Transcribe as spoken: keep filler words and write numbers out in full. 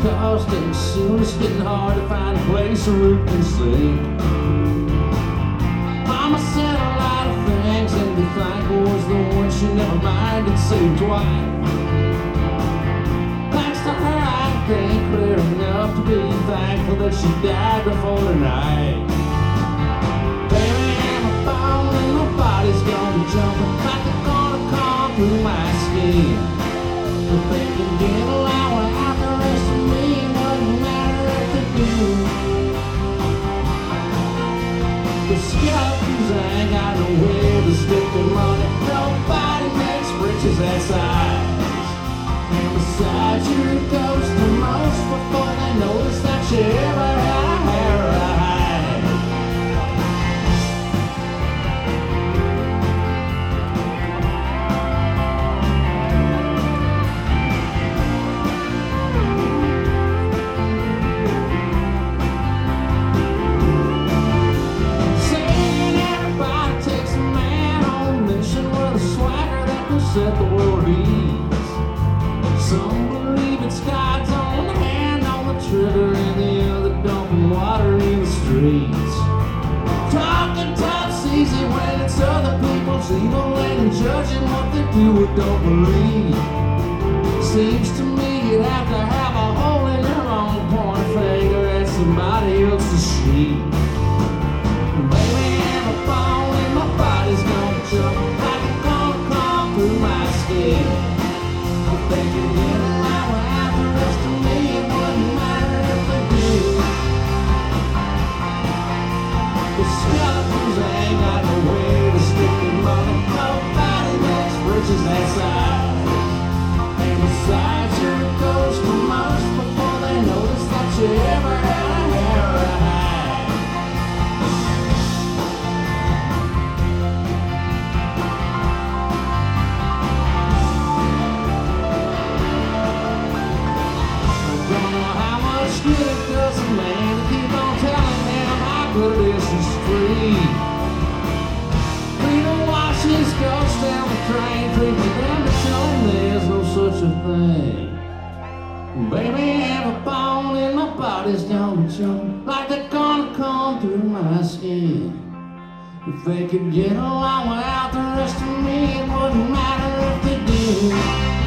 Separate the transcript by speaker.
Speaker 1: costing. Soon it's getting hard to find a place a root can sink. Mama said a lot of things, and to think was the one she never minded saying twice. Thanks to her, I think clear enough to be thankful that she died before tonight. Baby, I'm a bone and my body's gonna jump like it's gonna come through my skin. If they can get along without the rest of me, it wouldn't matter if they do. The skeletons ain't got nowhere to stick their money. Nobody makes bridges that size. And besides, you're a ghost to most before they notice that you ever had a hair to hide. Saying everybody takes a man on a mission with a swagger that can set the world at ease. Some believe it's God's own hand on the trigger, and the other dumping water in the streets. Talking tough's easy when it's other people's evil and judging what they do or don't believe. Seems to me you'd have to have a hole in your own pointer finger at somebody else's sheep. Baby, every bone in my body's gonna jump like it's gonna come through my skin. If they can get along without the rest of me, it wouldn't matter if they do. The skeletons ain't got nowhere to stick their money. Nobody makes bridges that size. And besides, you're a ghost to most before they notice that you ever had a hair to hide. Good it does a man to keep on telling him how good it is to street. Freedom watch his ghost down the train, free for them to tell him there's no such a thing. Baby, every bone in my body's gonna jump like they're gonna come through my skin. If they could get along without the rest of me, it wouldn't matter if they do.